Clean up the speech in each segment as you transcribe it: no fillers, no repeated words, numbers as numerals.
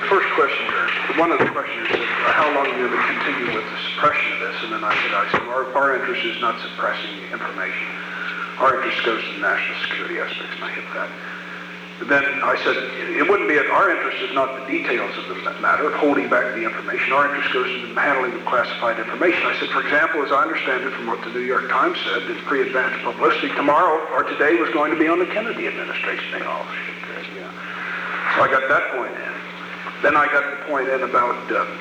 first questioner, one of the questioners said, how long are you going to continue with the suppression of this? And then I said, our interest is not suppressing information. Our interest goes to the national security aspects, and I hit that. Then I said, it wouldn't be, our interest is not the details of the matter, of holding back the information. Our interest goes to the handling of classified information. I said, for example, as I understand it from what the New York Times said, in pre-advanced publicity, tomorrow or today was going to be on the Kennedy administration. They all yeah. So I got that point in. Then I got the point in about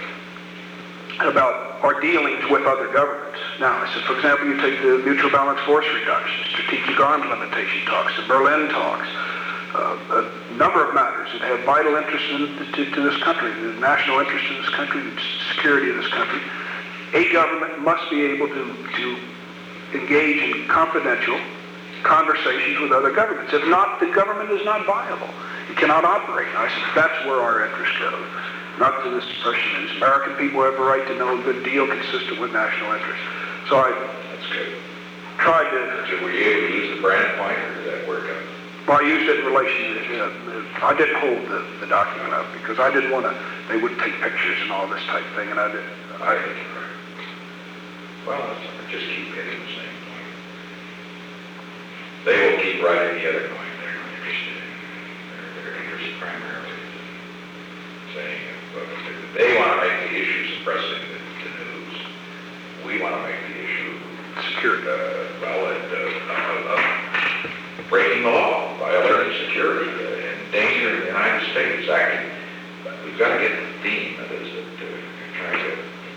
our dealings with other governments. Now, I said, for example, you take the mutual balance force reduction, strategic arms limitation talks, the Berlin talks, a number of matters that have vital interest to this country, the national interest in this country, the security of this country. A government must be able to engage in confidential conversations with other governments. If not, the government is not viable. It cannot operate. And I said, that's where our interest goes, not to the suppression. American people have a right to know a good deal consistent with national interest. So That's good. Tried to... So were you able to use the brand point, or did that work out? Well, I used it in relation to, I didn't hold the document up because I didn't want to, they would take pictures and all this type of thing, and I didn't. Well, just keep hitting the same point. They will keep writing the other point. They're not interested in, their interest primarily saying, well, they want to make the issue suppressing the news. We want to make the issue security. Breaking the law, violating security, endangering the United States, acting. We've got to get the theme that is that you're trying to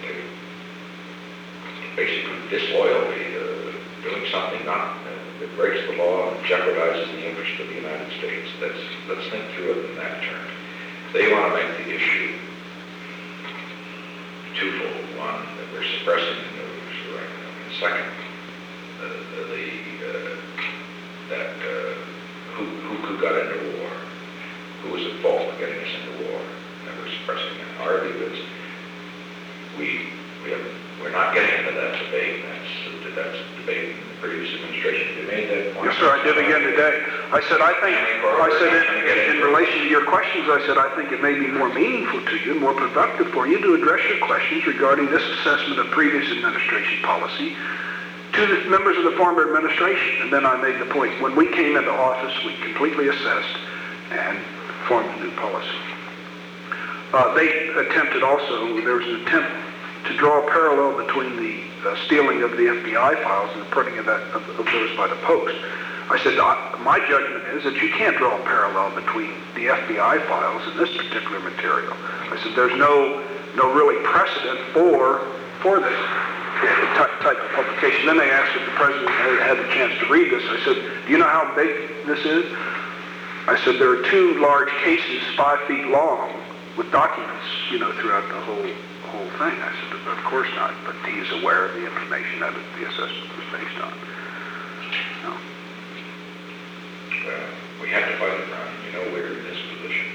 basically disloyalty, doing something that breaks the law and jeopardizes the interest of the United States. Let's think through it in that term. They want to make the issue twofold. One, that we're suppressing the news, right? And second, who got into war? Who was at fault for getting us into war? And we're suppressing it. Our view is we're not getting into that debate. That's a debate in the previous administration. You made that point. Yes, sir. I did again today. I said in relation to your questions, I said I think it may be more meaningful to you, more productive for you to address your questions regarding this assessment of previous administration policy to the members of the former administration. And then I made the point, when we came into office, we completely assessed and formed a new policy. They attempted also, there was an attempt to draw a parallel between the stealing of the FBI files and the printing of those by the Post. I said, my judgment is that you can't draw a parallel between the FBI files and this particular material. I said, there's no really precedent for this type of publication. Then they asked if the president had the chance to read this. I said, do you know how big this is? I said, there are 2 large cases 5 feet long with documents, throughout the whole thing. I said, of course not, but he's aware of the information that the assessment was based on. No. Well, we have to fight it, Ron. We're in this position.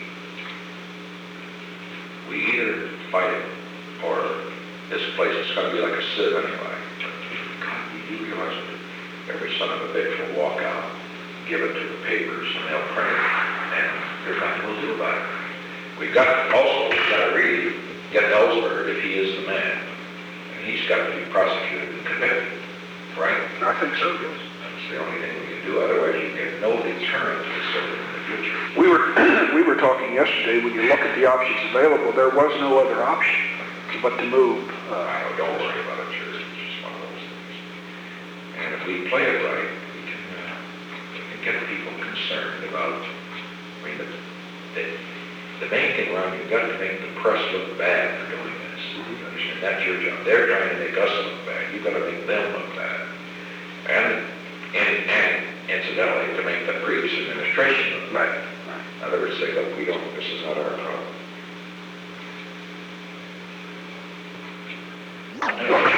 We either fight it, or this place is going to be like a sieve anyway. God, you realize that every son of a bitch will walk out, give it to the papers, and they'll print it, and there's nothing we'll do about it. We've got to really get Ellsberg, if he is the man, and he's got to be prosecuted and convicted, right? I think so, yes. That's the only thing we can do. Otherwise, you get no deterrent to this in the future. We were talking yesterday, when you look at the options available, there was no other option but to move. Don't worry about it, sure. It's just one of those things. And if we play it right, we can get people concerned about, the main thing, Ron, you've got to make the press look bad for doing this. You understand? That's your job. They're trying to make us look bad. You've got to make them look bad. And incidentally, to make the previous administration look bad. In other words, say, look, this is not our problem.